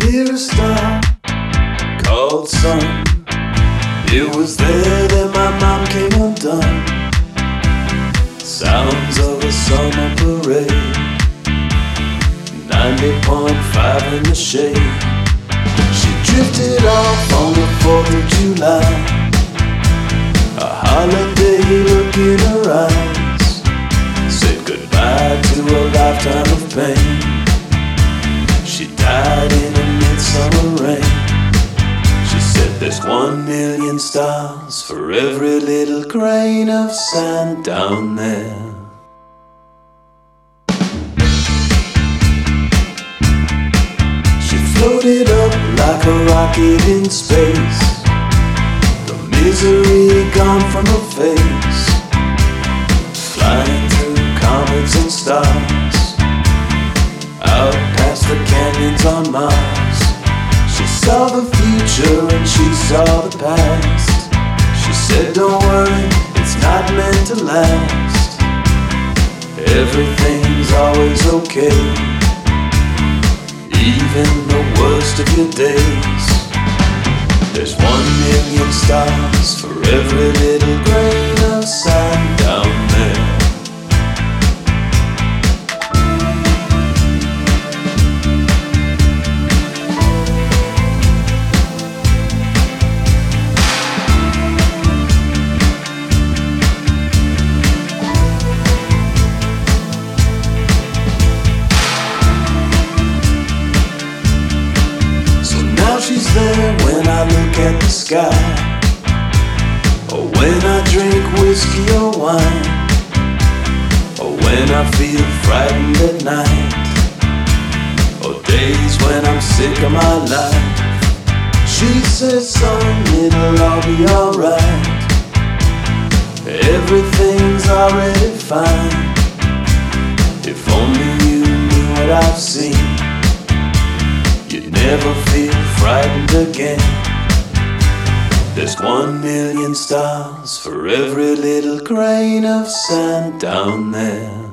near a star called sun. It was there that my mom came undone. Sounds of a summer parade, 90.5 in the shade. She drifted off on the 4th of July, a holiday look in her eyes, said goodbye to a lifetime of pain. She died in a midsummer rain. She said there's 1,000,000 stars for every little grain of sand down there. She floated up like a rocket in space, the misery gone from her face, flying through comets and stars, out past the canyons on Mars. She saw the future and she saw the past. She said don't worry, it's not meant to last. Everything's always okay, even the worst of your days. There's 1,000,000 stars for every little grain of sand down there. She's there when I look at the sky, or when I drink whiskey or wine, or when I feel frightened at night, or days when I'm sick of my life. She says, son, it'll all be alright. Everything's already fine. If only you knew what I've seen, you'd never feel frightened again. There's 1,000,000 stars for every little grain of sand down there.